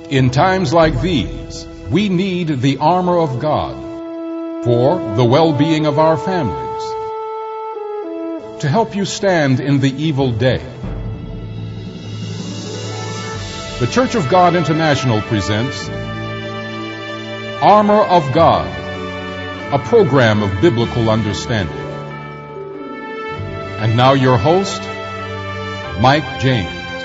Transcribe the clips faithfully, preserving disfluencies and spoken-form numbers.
In times like these, we need the armor of God for the well-being of our families, to help you stand in the evil day. The Church of God International presents Armor of God, a program of biblical understanding. And now your host, Mike James.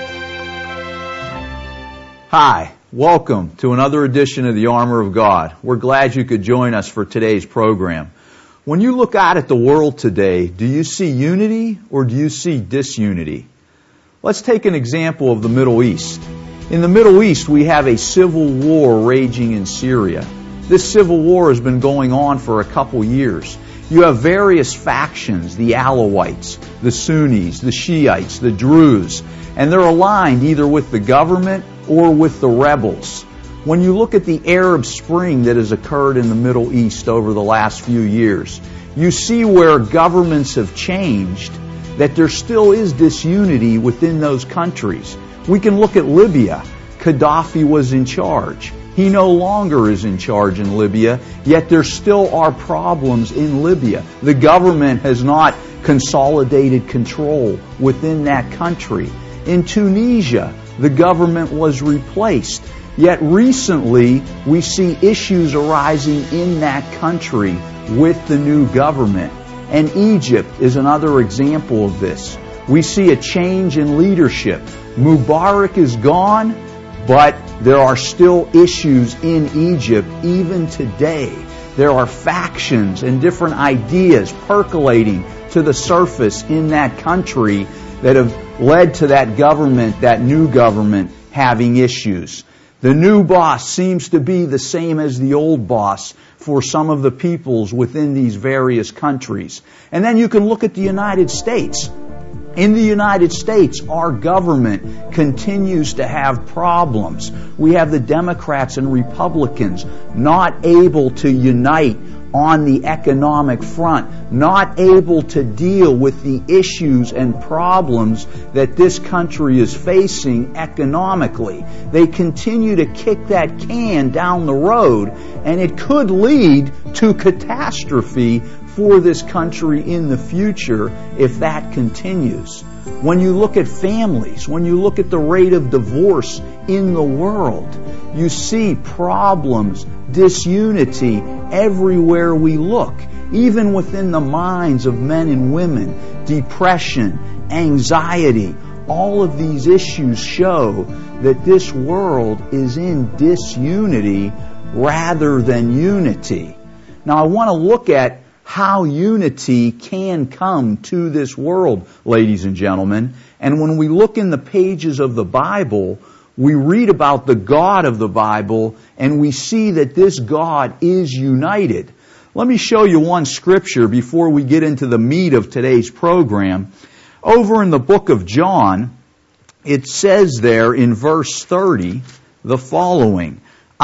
Hi, welcome to another edition of the Armor of God. We're glad you could join us for today's program. When you look out at the world today, do you see unity or do you see disunity? Let's take an example of the Middle East. In the Middle East, we have a civil war raging in Syria. This civil war has been going on for a couple years. You have various factions, the Alawites, the Sunnis, the Shiites, the Druze, and they're aligned either with the government or with the rebels. When you look at the Arab Spring that has occurred in the Middle East over the last few years, you see where governments have changed, that there still is disunity within those countries. We can look at Libya. Gaddafi was in charge. He no longer is in charge in Libya, yet there still are problems in Libya. The government has not consolidated control within that country. In Tunisia, the government was replaced. Yet recently, we see issues arising in that country with the new government. And Egypt is another example of this. We see a change in leadership. Mubarak is gone, but there are still issues in Egypt even today. There are factions and different ideas percolating to the surface in that country that have led to that government, that new government, having issues. The new boss seems to be the same as the old boss for some of the peoples within these various countries. And then you can look at the United States. In the United States, our government continues to have problems. We have the Democrats and Republicans not able to unite on the economic front, not able to deal with the issues and problems that this country is facing economically. They continue to kick that can down the road, and it could lead to catastrophe for this country in the future if that continues. When you look at families, when you look at the rate of divorce in the world, you see problems, disunity everywhere we look, even within the minds of men and women. Depression, anxiety, all of these issues show that this world is in disunity rather than unity. Now I want to look at how unity can come to this world, ladies and gentlemen. And when we look in the pages of the Bible, we read about the God of the Bible, and we see that this God is united. Let me show you one scripture before we get into the meat of today's program. Over in the book of John, it says there in verse thirty the following: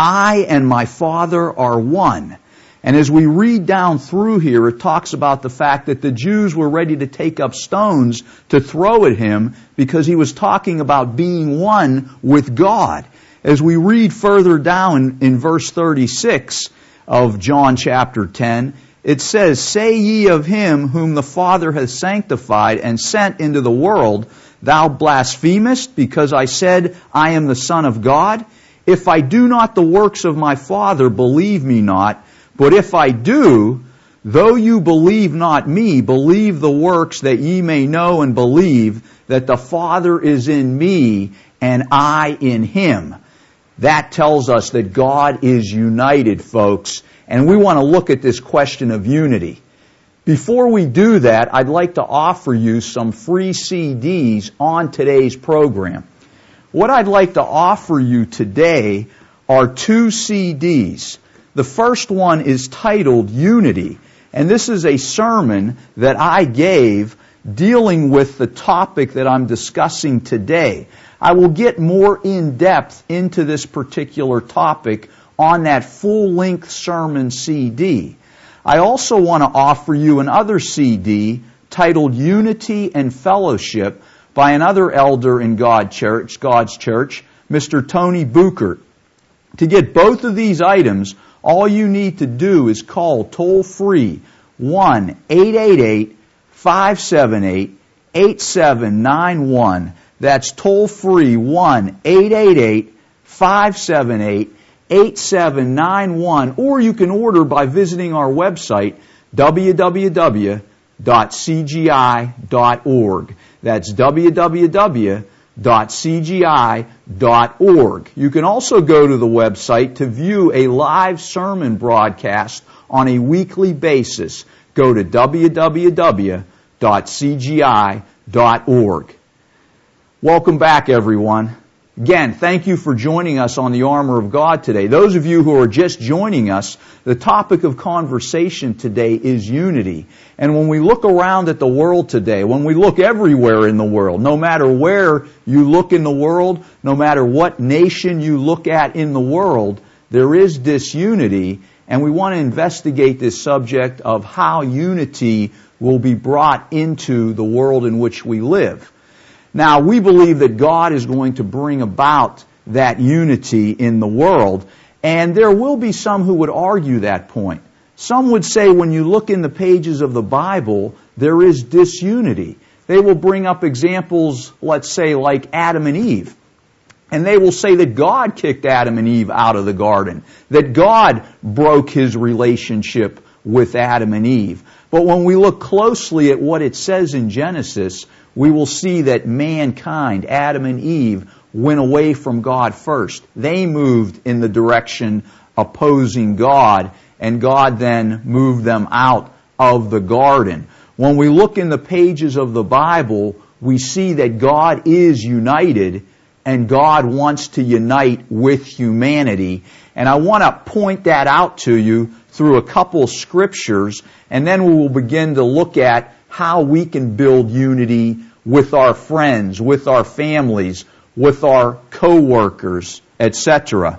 I and my Father are one. And as we read down through here, it talks about the fact that the Jews were ready to take up stones to throw at him because he was talking about being one with God. As we read further down in verse thirty-six of John chapter ten, it says, Say ye of him whom the Father hath sanctified and sent into the world, Thou blasphemest, because I said, I am the Son of God? If I do not the works of my Father, believe me not. But if I do, though you believe not me, believe the works, that ye may know and believe that the Father is in me and I in him. That tells us that God is united, folks. And we want to look at this question of unity. Before we do that, I'd like to offer you some free C Ds on today's program. What I'd like to offer you today are two C Ds. The first one is titled Unity, and this is a sermon that I gave dealing with the topic that I'm discussing today. I will get more in depth into this particular topic on that full-length sermon C D. I also want to offer you another C D titled Unity and Fellowship by another elder in God Church, God's Church, Mister Tony Buchert. To get both of these items, all you need to do is call toll-free one eight eight eight, five seven eight, eight seven nine one. That's toll-free one eight eight eight, five seven eight, eight seven nine one. Or you can order by visiting our website, w w w dot c g i dot org. That's w w w dot c g i dot org. You can also go to the website to view a live sermon broadcast on a weekly basis. Go to w w w dot c g i dot org. Welcome back, everyone. Again, thank you for joining us on the Armor of God today. Those of you who are just joining us, the topic of conversation today is unity. And when we look around at the world today, when we look everywhere in the world, no matter where you look in the world, no matter what nation you look at in the world, there is disunity, and we want to investigate this subject of how unity will be brought into the world in which we live. Now, we believe that God is going to bring about that unity in the world, and there will be some who would argue that point. Some would say when you look in the pages of the Bible, there is disunity. They will bring up examples, let's say, like Adam and Eve. And they will say that God kicked Adam and Eve out of the garden, that God broke His relationship with Adam and Eve. But when we look closely at what it says in Genesis, we will see that mankind, Adam and Eve, went away from God first. They moved in the direction opposing God, and God then moved them out of the garden. When we look in the pages of the Bible, we see that God is united, and God wants to unite with humanity. And I want to point that out to you through a couple scriptures, and then we will begin to look at how we can build unity with our friends, with our families, with our co-workers, et cetera.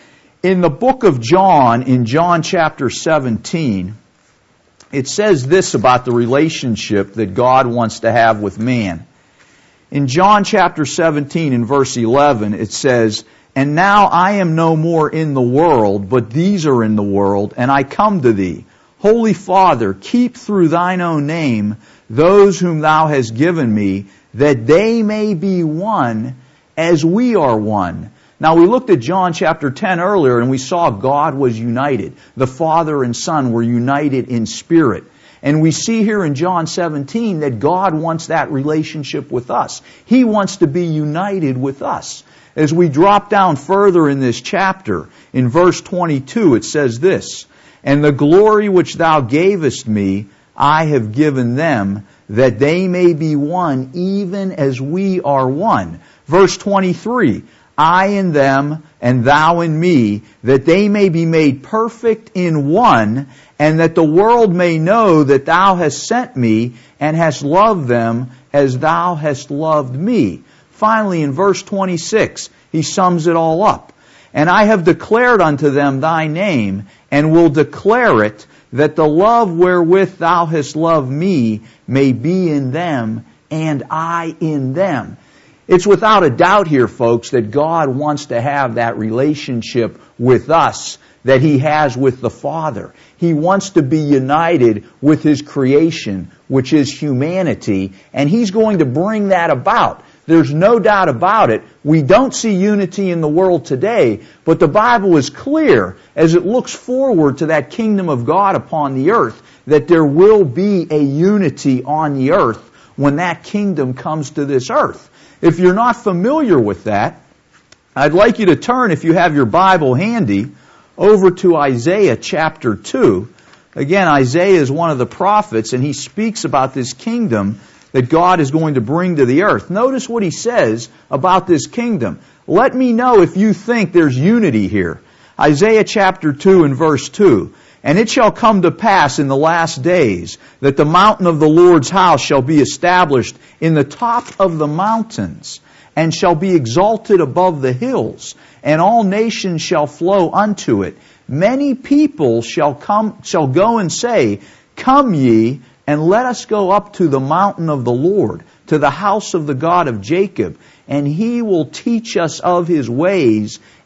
In the book of John, in John chapter seventeen, it says this about the relationship that God wants to have with man. In John chapter seventeen, in verse eleven, it says, "And now I am no more in the world, but these are in the world, and I come to thee. Holy Father, keep through thine own name those whom thou hast given me, that they may be one as we are one." Now, we looked at John chapter ten earlier, and we saw God was united. The Father and Son were united in spirit. And we see here in John seventeen that God wants that relationship with us. He wants to be united with us. As we drop down further in this chapter, in verse twenty-two, it says this, "And the glory which thou gavest me, I have given them, that they may be one, even as we are one." Verse twenty-three, "I in them, and thou in me, that they may be made perfect in one, and that the world may know that thou hast sent me, and hast loved them as thou hast loved me." Finally, in verse twenty-six, he sums it all up. "And I have declared unto them thy name, and will declare it, that the love wherewith thou hast loved me may be in them, and I in them." It's without a doubt here, folks, that God wants to have that relationship with us that He has with the Father. He wants to be united with His creation, which is humanity, and He's going to bring that about. There's no doubt about it. We don't see unity in the world today, but the Bible is clear as it looks forward to that kingdom of God upon the earth, that there will be a unity on the earth when that kingdom comes to this earth. If you're not familiar with that, I'd like you to turn, if you have your Bible handy, over to Isaiah chapter two. Again, Isaiah is one of the prophets, and he speaks about this kingdom that God is going to bring to the earth. Notice what he says about this kingdom. Let me know if you think there's unity here. Isaiah chapter two and verse two. "And it shall come to pass in the last days that the mountain of the Lord's house shall be established in the top of the mountains, and shall be exalted above the hills, and all nations shall flow unto it. Many people shall come, shall go and say, Come ye, and let us go up to the mountain of the Lord, to the house of the God of Jacob, and He will teach us of His ways,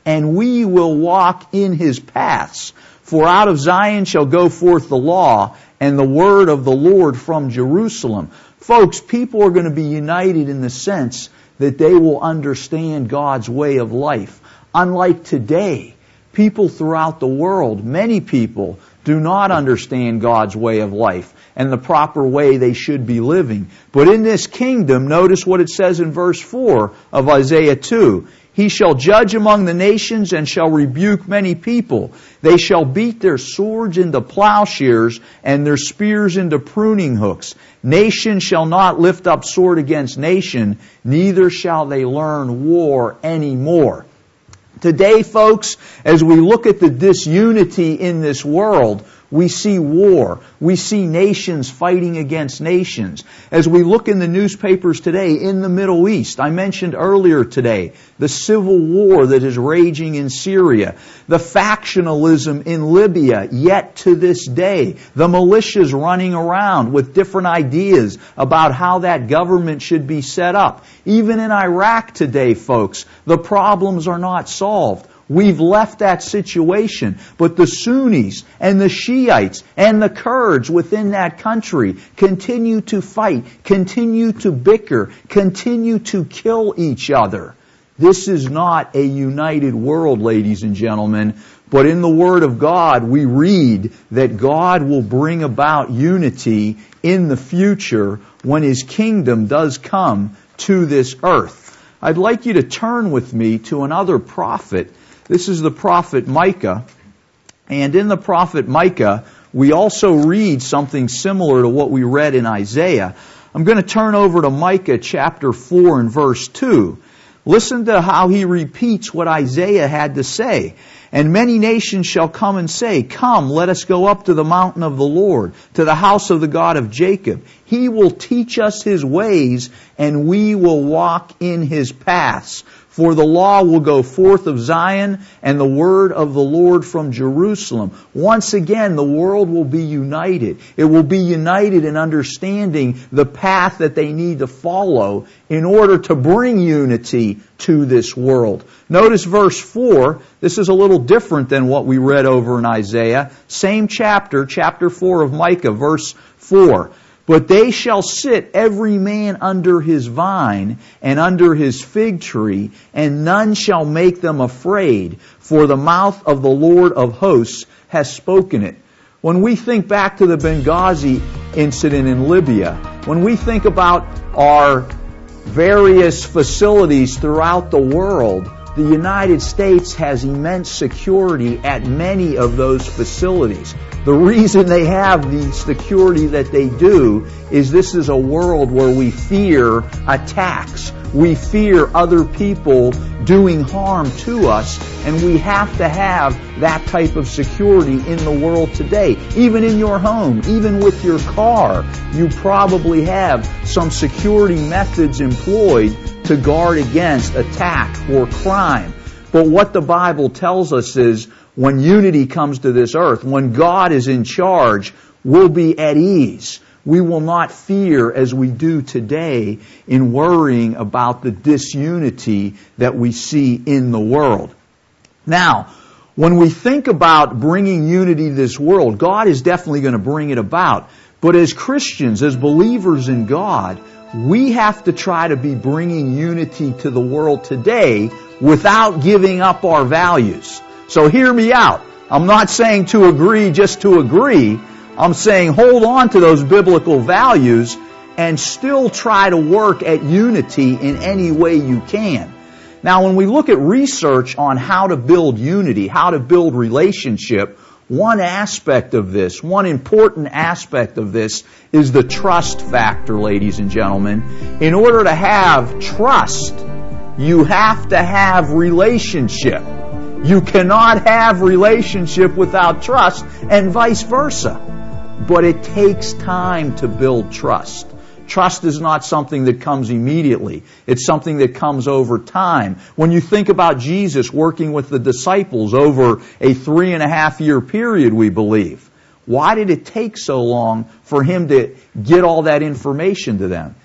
and we will walk in His paths. For out of Zion shall go forth the law and the word of the Lord from Jerusalem. Folks, people are going to be united in the sense that they will understand God's way of life. Unlike today, people throughout the world, many people, do not understand God's way of life and the proper way they should be living. But in this kingdom, notice what it says in verse four of Isaiah two. He shall judge among the nations and shall rebuke many people. They shall beat their swords into plowshares and their spears into pruning hooks. Nation shall not lift up sword against nation, neither shall they learn war anymore. Today, folks, as we look at the disunity in this world, we see war. We see nations fighting against nations. As we look in the newspapers today in the Middle East, I mentioned earlier today, the civil war that is raging in Syria, the factionalism in Libya yet to this day, the militias running around with different ideas about how that government should be set up. Even in Iraq today, folks, the problems are not solved. We've left that situation, but the Sunnis and the Shiites and the Kurds within that country continue to fight, continue to bicker, continue to kill each other. This is not a united world, ladies and gentlemen, but in the Word of God we read that God will bring about unity in the future when His kingdom does come to this earth. I'd like you to turn with me to another prophet. This is the prophet Micah. And in the prophet Micah, we also read something similar to what we read in Isaiah. I'm going to turn over to Micah chapter four and verse two. Listen to how he repeats what Isaiah had to say. And many nations shall come and say, Come, let us go up to the mountain of the Lord, to the house of the God of Jacob. He will teach us His ways, and we will walk in His paths. For the law will go forth of Zion, and the word of the Lord from Jerusalem. Once again, the world will be united. It will be united in understanding the path that they need to follow in order to bring unity to this world. Notice verse four. This is a little different than what we read over in Isaiah. Same chapter, chapter four of Micah, verse four. But they shall sit every man under his vine and under his fig tree, and none shall make them afraid, for the mouth of the Lord of hosts has spoken it. When we think back to the Benghazi incident in Libya, when we think about our various facilities throughout the world, the United States has immense security at many of those facilities. The reason they have the security that they do is this is a world where we fear attacks. We fear other people doing harm to us, and we have to have that type of security in the world today. Even in your home, even with your car, you probably have some security methods employed to guard against attack or crime. But what the Bible tells us is when unity comes to this earth, when God is in charge, we'll be at ease. We will not fear as we do today in worrying about the disunity that we see in the world. Now, when we think about bringing unity to this world, God is definitely going to bring it about. But as Christians, as believers in God, we have to try to be bringing unity to the world today without giving up our values. So hear me out. I'm not saying to agree just to agree. I'm saying hold on to those biblical values and still try to work at unity in any way you can. Now, when we look at research on how to build unity, how to build relationship, one aspect of this, one important aspect of this is the trust factor, ladies and gentlemen. In order to have trust, you have to have relationship. You cannot have relationship without trust, and vice versa. But it takes time to build trust. Trust is not something that comes immediately. It's something that comes over time. When you think about Jesus working with the disciples over a three and a half year period, we believe, why did it take so long for Him to get all that information to them?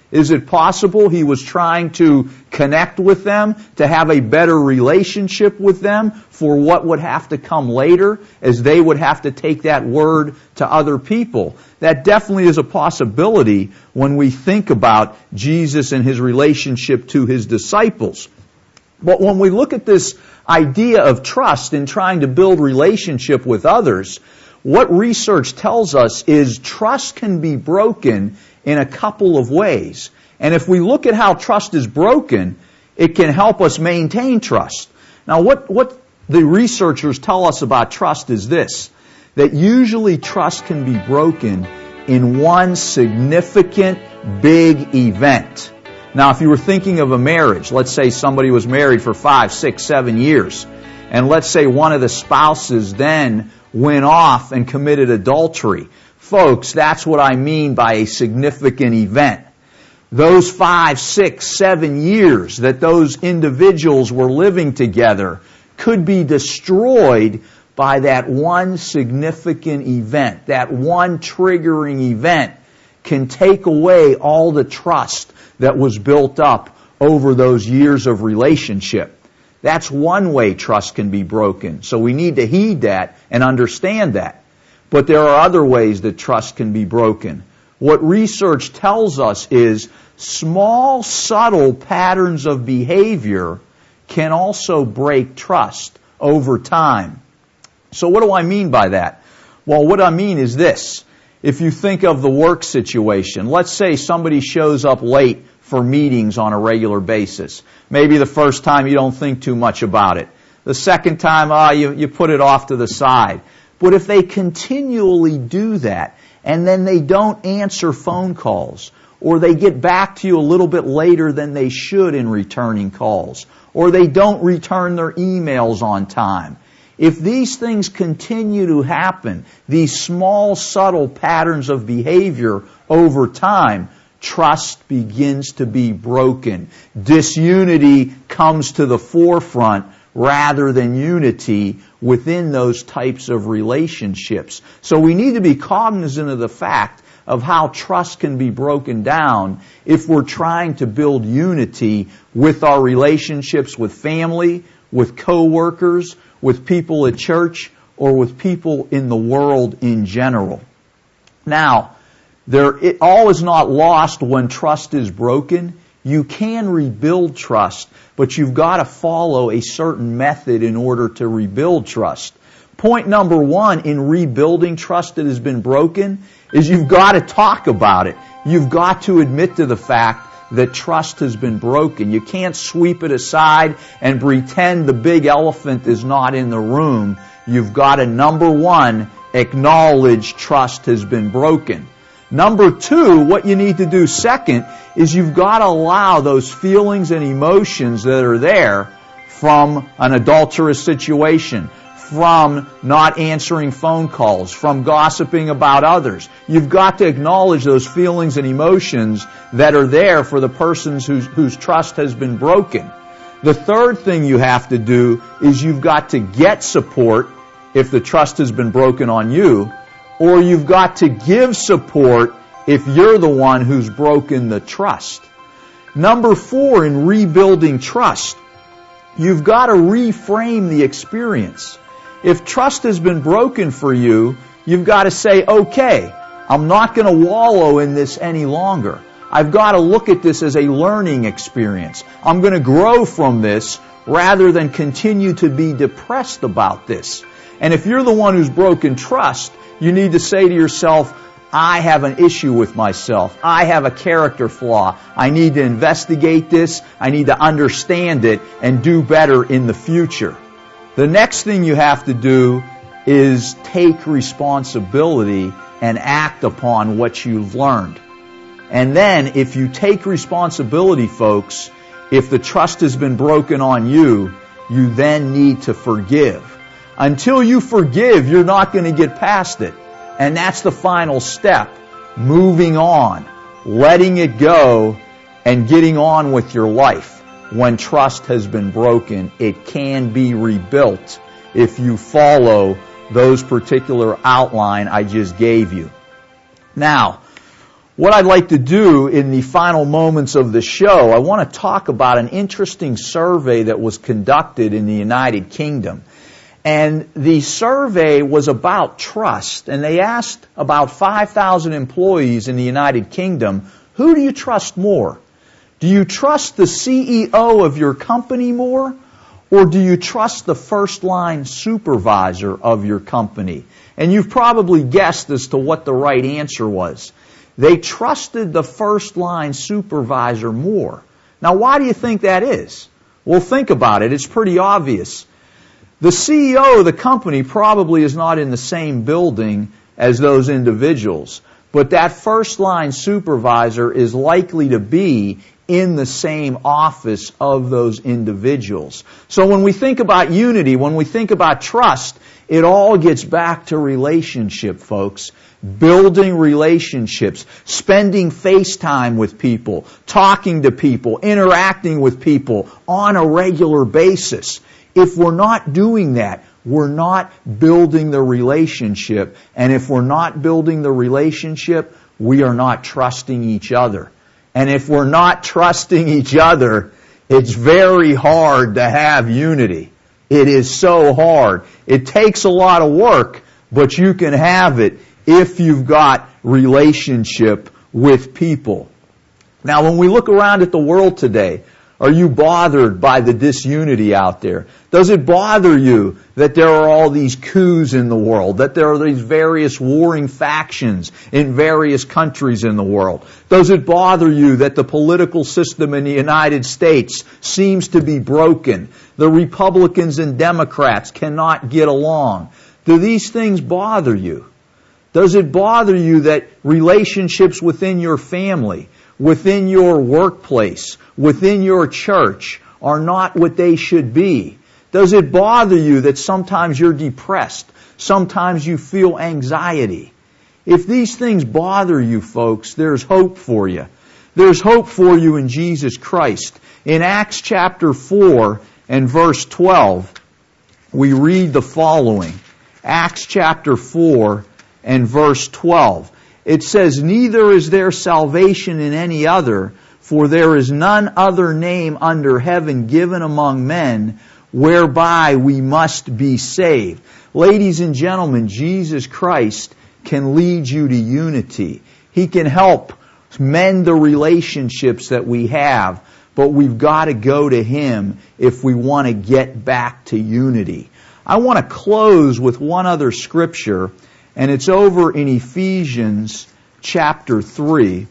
Is it possible he was trying to connect with them, to have a better relationship with them for what would have to come later, as they would have to take that word to other people? That definitely is a possibility when we think about Jesus and his relationship to his disciples. But when we look at this idea of trust in trying to build relationship with others, what research tells us is trust can be broken in a couple of ways. And if we look at how trust is broken, it can help us maintain trust. Now, what, what the researchers tell us about trust is this, that usually trust can be broken in one significant big event. Now, if you were thinking of a marriage, let's say somebody was married for five, six, seven years, and let's say one of the spouses then went off and committed adultery. Folks, that's what I mean by a significant event. Those five, six, seven years that those individuals were living together could be destroyed by that one significant event. That one triggering event can take away all the trust that was built up over those years of relationship. That's one way trust can be broken. So we need to heed that and understand that. But there are other ways that trust can be broken. What research tells us is small, subtle patterns of behavior can also break trust over time. So what do I mean by that? Well, what I mean is this. If you think of the work situation, let's say somebody shows up late for meetings on a regular basis. Maybe the first time you don't think too much about it. The second time, ah, you, you put it off to the side. But if they continually do that, and then they don't answer phone calls, or they get back to you a little bit later than they should in returning calls, or they don't return their emails on time, if these things continue to happen, these small, subtle patterns of behavior over time, trust begins to be broken. Disunity comes to the forefront rather than unity within those types of relationships. So we need to be cognizant of the fact of how trust can be broken down if we're trying to build unity with our relationships with family, with coworkers, with people at church, or with people in the world in general. Now, there, it, all is not lost when trust is broken. You can rebuild trust, but you've got to follow a certain method in order to rebuild trust. Point number one in rebuilding trust that has been broken is you've got to talk about it. You've got to admit to the fact that trust has been broken. You can't sweep it aside and pretend the big elephant is not in the room. You've got to, number one, acknowledge trust has been broken. Number two, what you need to do second is you've got to allow those feelings and emotions that are there from an adulterous situation, from not answering phone calls, from gossiping about others. You've got to acknowledge those feelings and emotions that are there for the persons whose, whose trust has been broken. The third thing you have to do is you've got to get support if the trust has been broken on you, or you've got to give support if you're the one who's broken the trust. Number four, in rebuilding trust, you've got to reframe the experience. If trust has been broken for you, you've got to say, okay, I'm not going to wallow in this any longer. I've got to look at this as a learning experience. I'm going to grow from this rather than continue to be depressed about this. And if you're the one who's broken trust, you need to say to yourself, I have an issue with myself. I have a character flaw. I need to investigate this. I need to understand it and do better in the future. The next thing you have to do is take responsibility and act upon what you've learned. And then if you take responsibility, folks, if the trust has been broken on you, you then need to forgive. Until you forgive, you're not going to get past it. And that's the final step. Moving on, letting it go, and getting on with your life. When trust has been broken, it can be rebuilt if you follow those particular outline I just gave you. Now, what I'd like to do in the final moments of the show, I want to talk about an interesting survey that was conducted in the United Kingdom. And the survey was about trust, and they asked about five thousand employees in the United Kingdom, who do you trust more? Do you trust the C E O of your company more, or do you trust the first-line supervisor of your company? And you've probably guessed as to what the right answer was. They trusted the first-line supervisor more. Now, why do you think that is? Well, think about it. It's pretty obvious. The C E O of the company probably is not in the same building as those individuals, but that first-line supervisor is likely to be in the same office of those individuals. So when we think about unity, when we think about trust, it all gets back to relationship, folks. Building relationships, spending face time with people, talking to people, interacting with people on a regular basis. If we're not doing that, we're not building the relationship. And if we're not building the relationship, we are not trusting each other. And if we're not trusting each other, it's very hard to have unity. It is so hard. It takes a lot of work, but you can have it if you've got relationship with people. Now, when we look around at the world today, are you bothered by the disunity out there? Does it bother you that there are all these coups in the world, that there are these various warring factions in various countries in the world? Does it bother you that the political system in the United States seems to be broken? The Republicans and Democrats cannot get along. Do these things bother you? Does it bother you that relationships within your family, within your workplace, within your church are not what they should be? Does it bother you that sometimes you're depressed, sometimes you feel anxiety? If these things bother you, folks, there's hope for you. There's hope for you in Jesus Christ. In Acts chapter four and verse twelve, we read the following. Acts chapter four and verse twelve. It says, "Neither is there salvation in any other, for there is none other name under heaven given among men whereby we must be saved." Ladies and gentlemen, Jesus Christ can lead you to unity. He can help mend the relationships that we have, but we've got to go to Him if we want to get back to unity. I want to close with one other scripture, and it's over in Ephesians chapter three.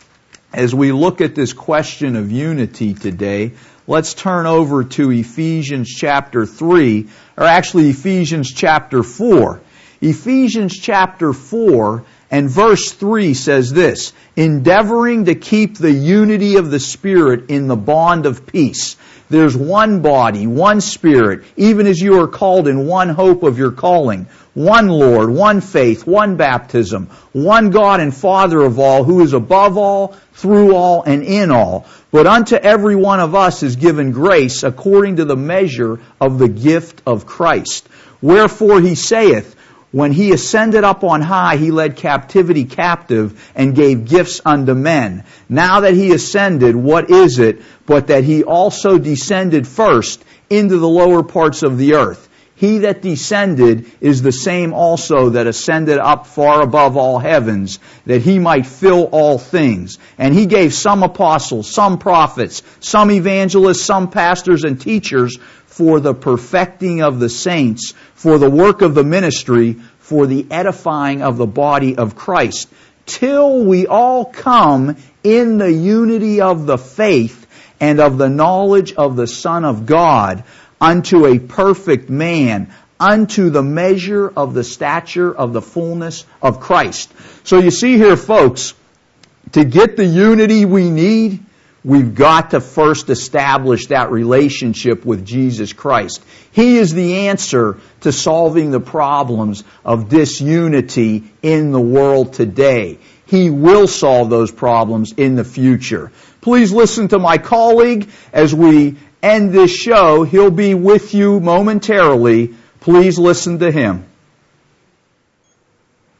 As we look at this question of unity today, let's turn over to Ephesians chapter three, or actually Ephesians chapter four. Ephesians chapter four and verse three says this, "Endeavoring to keep the unity of the Spirit in the bond of peace." There's one body, one Spirit, even as you are called in one hope of your calling. One Lord, one faith, one baptism, one God and Father of all, who is above all, through all, and in all. But unto every one of us is given grace according to the measure of the gift of Christ. Wherefore He saith, when He ascended up on high, He led captivity captive and gave gifts unto men. Now that He ascended, what is it but that He also descended first into the lower parts of the earth? He that descended is the same also that ascended up far above all heavens, that He might fill all things. And He gave some apostles, some prophets, some evangelists, some pastors and teachers for the perfecting of the saints, for the work of the ministry, for the edifying of the body of Christ, till we all come in the unity of the faith and of the knowledge of the Son of God, unto a perfect man, unto the measure of the stature of the fullness of Christ. So you see here, folks, to get the unity we need, we've got to first establish that relationship with Jesus Christ. He is the answer to solving the problems of disunity in the world today. He will solve those problems in the future. Please listen to my colleague as we end this show. He'll be with you momentarily. Please listen to him.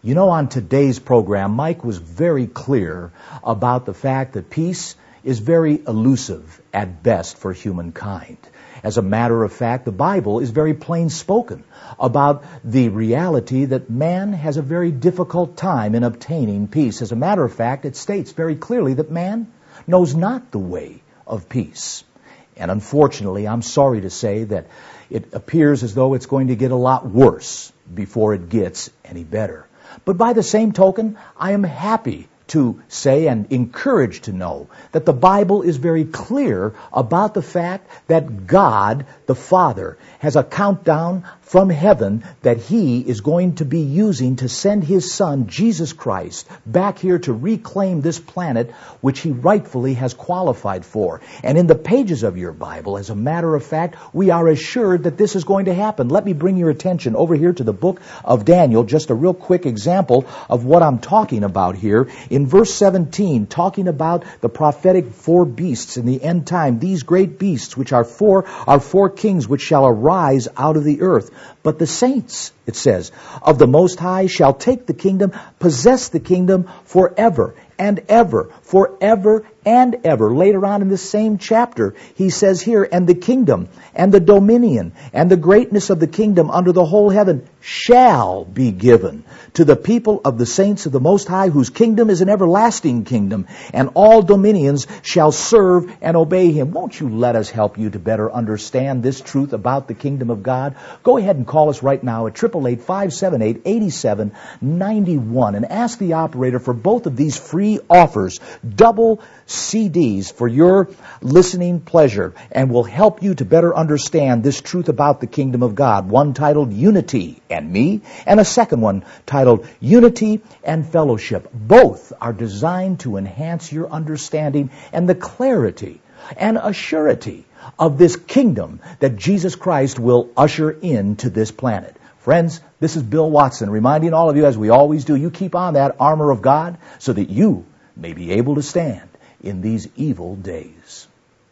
You know, on today's program, Mike was very clear about the fact that peace is very elusive at best for humankind. As a matter of fact, the Bible is very plain spoken about the reality that man has a very difficult time in obtaining peace. As a matter of fact, it states very clearly that man knows not the way of peace. And unfortunately, I'm sorry to say that it appears as though it's going to get a lot worse before it gets any better. But by the same token, I am happy to say and encouraged to know that the Bible is very clear about the fact that God, the Father, has a countdown from heaven that He is going to be using to send His Son, Jesus Christ, back here to reclaim this planet which He rightfully has qualified for. And in the pages of your Bible, as a matter of fact, we are assured that this is going to happen. Let me bring your attention over here to the book of Daniel, just a real quick example of what I'm talking about here. In verse seventeen, talking about the prophetic four beasts in the end time, these great beasts which are four, are four kings which shall arise out of the earth. But the saints, it says, of the Most High shall take the kingdom, possess the kingdom forever and ever, forever and ever. Later on in this same chapter, he says here, and the kingdom and the dominion and the greatness of the kingdom under the whole heaven shall be given to the people of the saints of the Most High, whose kingdom is an everlasting kingdom, and all dominions shall serve and obey Him. Won't you let us help you to better understand this truth about the kingdom of God? Go ahead and call us right now at eight eight eight, five seven eight, eight seven nine one and ask the operator for both of these free offers, double C Ds for your listening pleasure, and will help you to better understand this truth about the kingdom of God. One titled Unity and Me, and a second one titled Unity and Fellowship. Both are designed to enhance your understanding and the clarity and assurity of this kingdom that Jesus Christ will usher into this planet. Friends, this is Bill Watson reminding all of you, as we always do, you keep on that armor of God so that you may be able to stand in these evil days.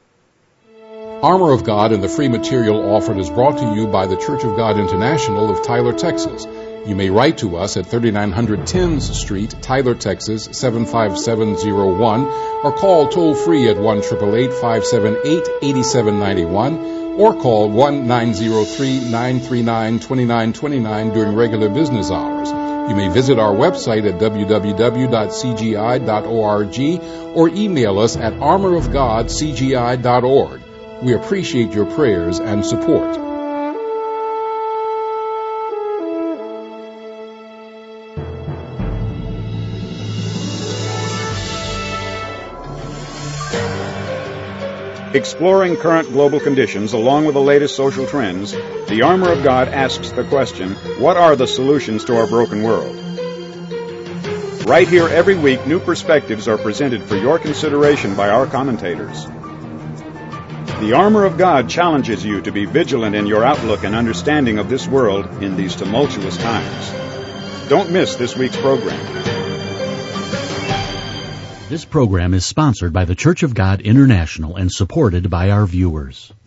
Armor of God and the free material offered is brought to you by the Church of God International of Tyler, Texas. You may write to us at thirty-nine hundred Timms Street, Tyler, Texas, seven five seven zero one, or call toll-free at one eight eight eight, five seven eight, eight seven nine one, or call one nine zero three, nine three nine, two nine two nine during regular business hours. You may visit our website at w w w dot c g i dot org or email us at armor of god c g i dot org. We appreciate your prayers and support. Exploring current global conditions along with the latest social trends, the Armor of God asks the question, what are the solutions to our broken world? Right here every week, new perspectives are presented for your consideration by our commentators. The Armor of God challenges you to be vigilant in your outlook and understanding of this world in these tumultuous times. Don't miss this week's program. This program is sponsored by the Church of God International and supported by our viewers.